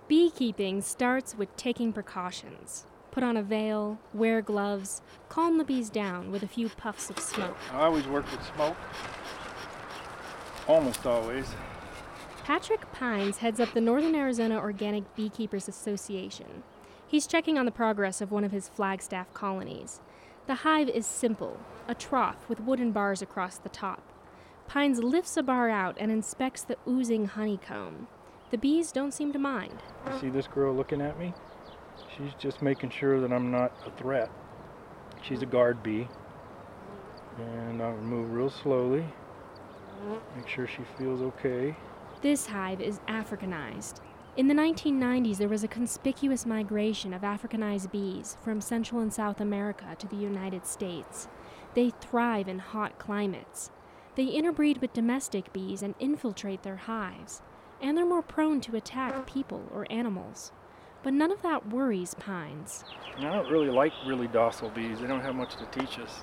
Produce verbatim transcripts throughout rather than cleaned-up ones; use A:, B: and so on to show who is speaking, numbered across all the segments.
A: Beekeeping starts with taking precautions. Put on a veil, wear gloves, calm the bees down with a few puffs of smoke.
B: I always work with smoke. Almost always.
A: Patrick Pines heads up the Northern Arizona Organic Beekeepers Association. He's checking on the progress of one of his Flagstaff colonies. The hive is simple, a trough with wooden bars across the top. Pines lifts a bar out and inspects the oozing honeycomb. The bees don't seem to mind.
B: You see this girl looking at me? She's just making sure that I'm not a threat. She's a guard bee. And I'll move real slowly. Make sure she feels okay.
A: This hive is Africanized. In the nineteen nineties, there was a conspicuous migration of Africanized bees from Central and South America to the United States. They thrive in hot climates. They interbreed with domestic bees and infiltrate their hives. And they're more prone to attack people or animals. But none of that worries Pines.
B: And I don't really like really docile bees. They don't have much to teach us.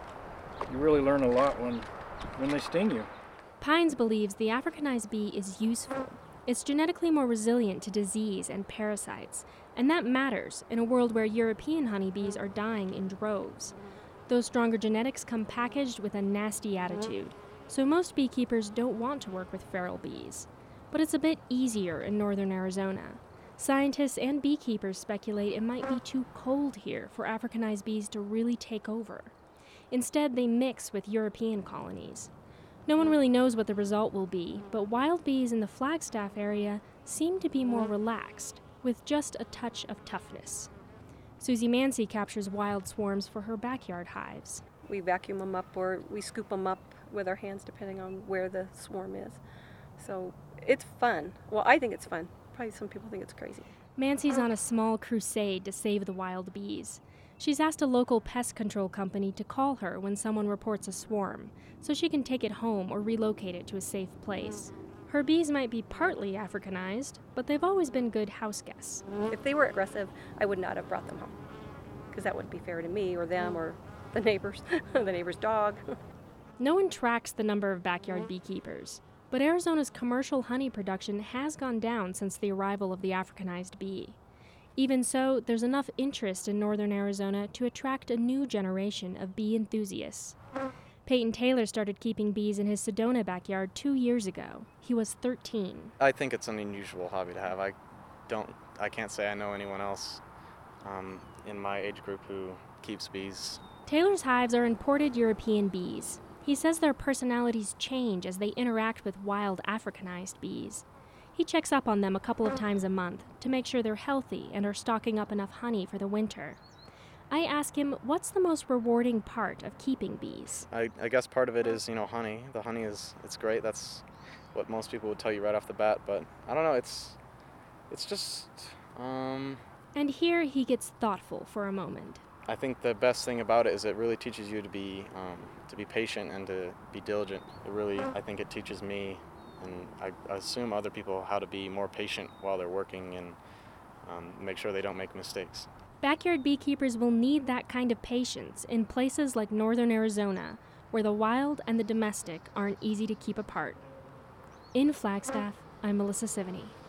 B: You really learn a lot when, when they sting you.
A: Pines believes the Africanized bee is useful. It's genetically more resilient to disease and parasites, and that matters in a world where European honeybees are dying in droves. Those stronger genetics come packaged with a nasty attitude, so most beekeepers don't want to work with feral bees. But it's a bit easier in northern Arizona. Scientists and beekeepers speculate it might be too cold here for Africanized bees to really take over. Instead, they mix with European colonies. No one really knows what the result will be, but wild bees in the Flagstaff area seem to be more relaxed, with just a touch of toughness. Susie Mancy captures wild swarms for her backyard hives.
C: We vacuum them up or we scoop them up with our hands depending on where the swarm is. So it's fun. Well, I think it's fun. Probably some people think it's crazy.
A: Mancy's on a small crusade to save the wild bees. She's asked a local pest control company to call her when someone reports a swarm, so she can take it home or relocate it to a safe place. Her bees might be partly Africanized, but they've always been good house guests.
C: If they were aggressive, I would not have brought them home, because that wouldn't be fair to me or them or the neighbors, the neighbor's dog.
A: No one tracks the number of backyard beekeepers, but Arizona's commercial honey production has gone down since the arrival of the Africanized bee. Even so, there's enough interest in northern Arizona to attract a new generation of bee enthusiasts. Peyton Taylor started keeping bees in his Sedona backyard two years ago. He was thirteen.
D: I think it's an unusual hobby to have. I don't, I can't say I know anyone else um, in my age group who keeps bees.
A: Taylor's hives are imported European bees. He says their personalities change as they interact with wild Africanized bees. He checks up on them a couple of times a month to make sure they're healthy and are stocking up enough honey for the winter. I ask him what's the most rewarding part of keeping bees.
D: I, I guess part of it is, you know, honey. The honey is, it's great. That's what most people would tell you right off the bat. But I don't know, it's, it's just, um...
A: And here he gets thoughtful for a moment.
D: I think the best thing about it is it really teaches you to be, um, to be patient and to be diligent. It really, I think it teaches me, and I assume other people, how to be more patient while they're working and um, make sure they don't make mistakes.
A: Backyard beekeepers will need that kind of patience in places like northern Arizona, where the wild and the domestic aren't easy to keep apart. In Flagstaff, I'm Melissa Sivany.